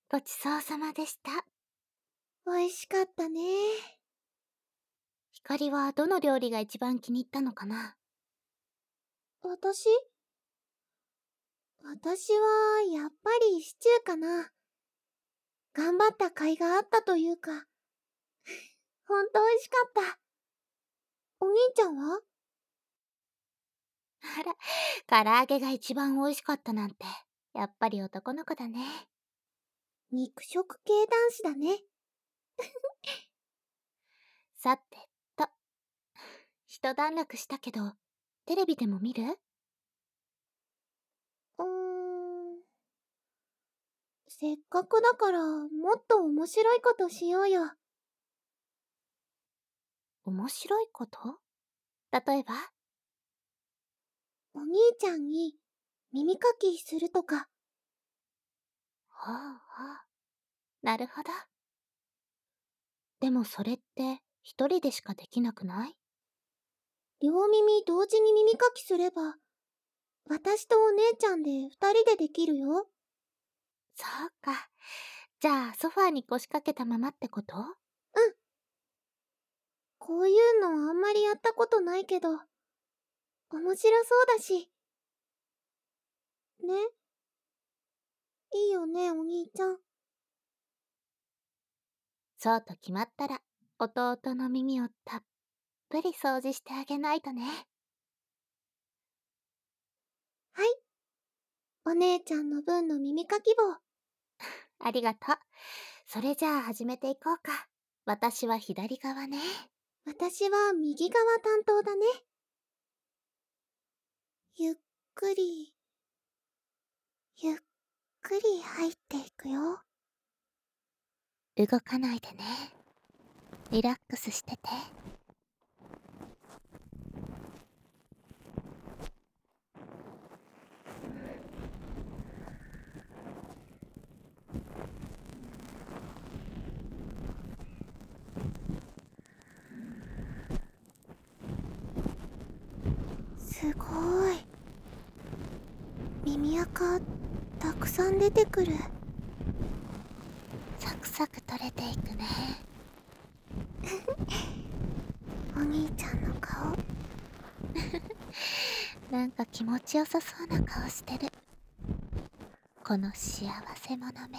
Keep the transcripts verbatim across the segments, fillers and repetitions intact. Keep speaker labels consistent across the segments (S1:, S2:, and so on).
S1: ごちそうさまでした。
S2: 美味しかったね。
S1: ひかりはどの料理が一番気に入ったのかな？
S2: 私私は、やっぱりシチューかな。頑張った甲斐があったというか、ほんと美味しかった。お兄ちゃんは？
S1: あら、唐揚げが一番美味しかったなんて、やっぱり男の子だね。
S2: 肉食系男子だね。
S1: さてと、一段落したけど、テレビでも見る？
S2: うーん。せっかくだから、もっと面白いことしようよ。
S1: 面白いこと？例えば？
S2: お兄ちゃんに耳かきするとか。
S1: はあはあ、なるほど。でもそれって一人でしかできなくない？
S2: 両耳同時に耳かきすれば、私とお姉ちゃんで二人でできるよ。
S1: そうか。じゃあソファーに腰掛けたままってこと？
S2: うん。こういうのあんまりやったことないけど、面白そうだし。ね。いいよね、お兄ちゃん。
S1: そうと決まったら、弟の耳をたっぷり掃除してあげないとね。
S2: はい。お姉ちゃんの分の耳かき棒。
S1: ありがとう。それじゃあ始めていこうか。私は左側ね。
S2: 私は右側担当だね。ゆっくり、ゆっくり入っていくよ。
S1: 動かないでね。リラックスしてて。
S2: すごい。耳垢、たくさん出てくる。
S1: サクサク取れていくね。
S2: お兄ちゃんの顔。
S1: なんか気持ちよさそうな顔してる。この幸せ者め。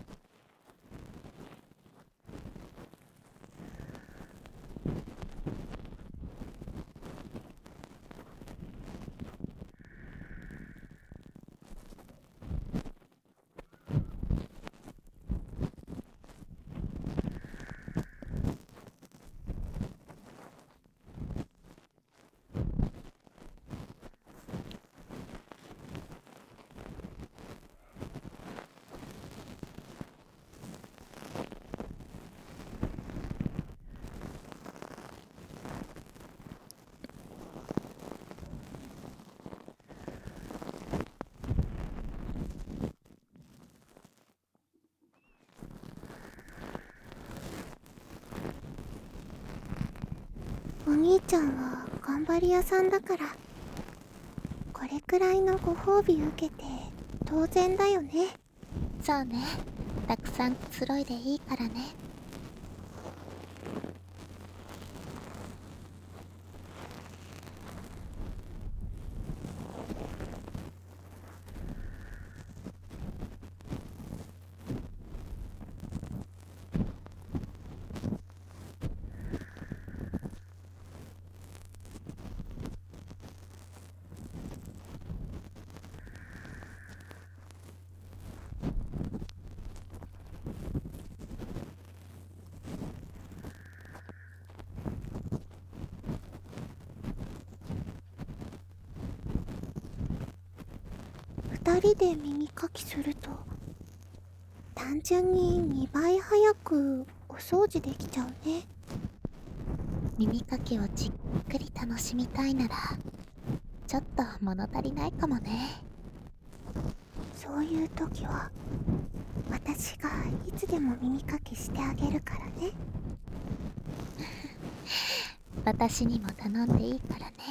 S2: お兄ちゃんは頑張り屋さんだから、これくらいのご褒美受けて当然だよね。
S1: そうね。たくさんくつろいでいいからね。
S2: 二人で耳かきすると、単純ににばい早くお掃除できちゃうね。
S1: 耳かきをじっくり楽しみたいなら、ちょっと物足りないかもね。
S2: そういう時は、私がいつでも耳かきしてあげるからね。
S1: 私にも頼んでいいからね。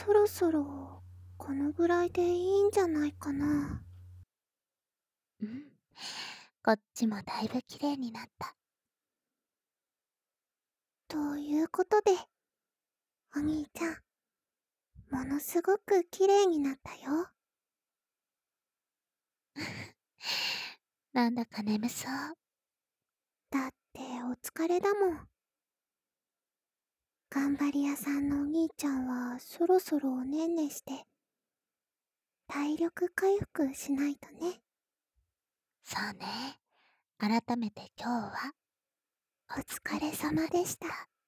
S2: そろそろこのぐらいでいいんじゃないかな。
S1: うん。こっちもだいぶ綺麗になった。
S2: ということで、お兄ちゃん、ものすごく綺麗になったよ。
S1: なんだか眠そう。
S2: だってお疲れだもん。頑張り屋さんのお兄ちゃんはそろそろおねんねして体力回復しないとね。
S1: そうね。改めて今日は、
S2: お疲れ様でした。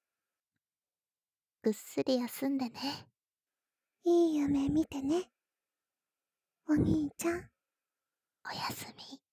S1: ぐっすり休んでね。
S2: いい夢見てね。お兄ちゃん。
S1: おやすみ。